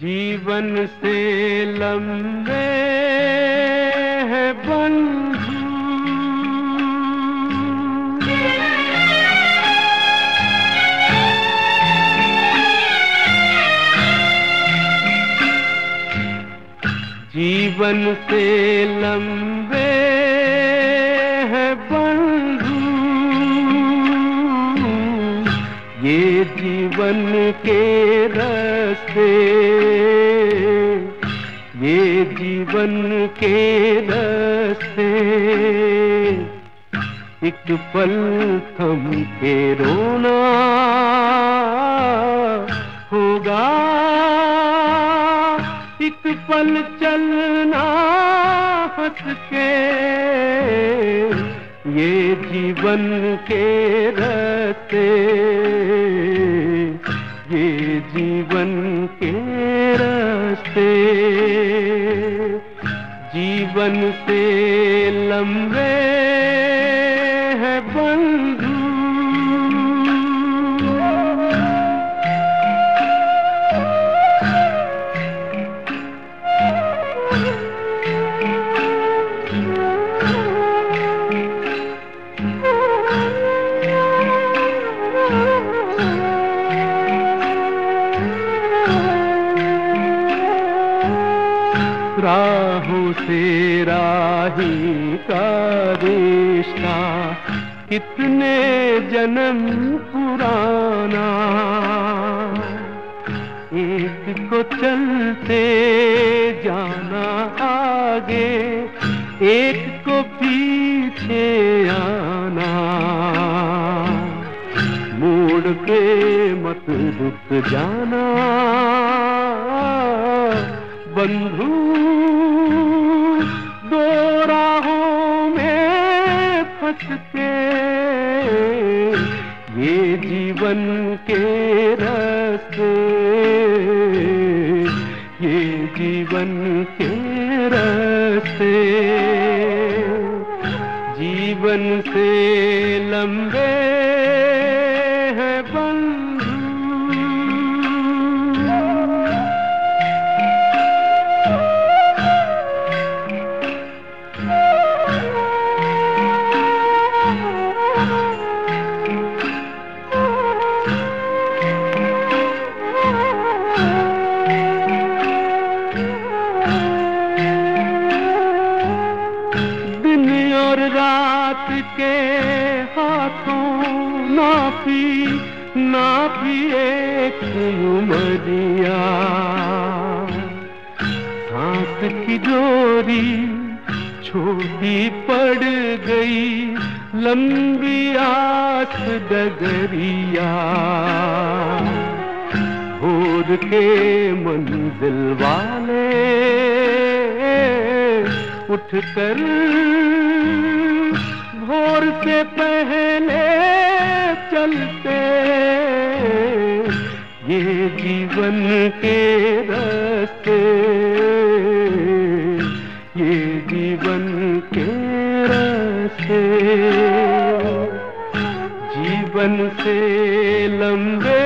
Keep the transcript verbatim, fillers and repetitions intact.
जीवन से लंबे हैं बंधु, जीवन से लंबे हैं बंधु, ये जीवन के रास्ते, ये जीवन के रास्ते। एक पल थम के रोना होगा, एक पल चलना हंस के, ये जीवन के रास्ते, ये जीवन के रास्ते। जीवन से लंबे हैं बंधु, राहों से राही का रिश्ता कितने जन्म पुराना, एक को चलते जाना आगे, एक को पीछे आना। मोड़ के मत रुक जाना बंधु, दो राहों में फंस के, ये जीवन के रास्ते, ये जीवन के रास्ते। जीवन से लंबे हैं बंधु, रात के हाथों नापी नापी एक उमरिया, सांस की डोरी छोटी पड़ गई, लंबी आस डगरिया। भोर के मंजिल वाले उठकर भोर से पहले चलते, ये जीवन के रास्ते, ये जीवन के रास्ते। जीवन से लंबे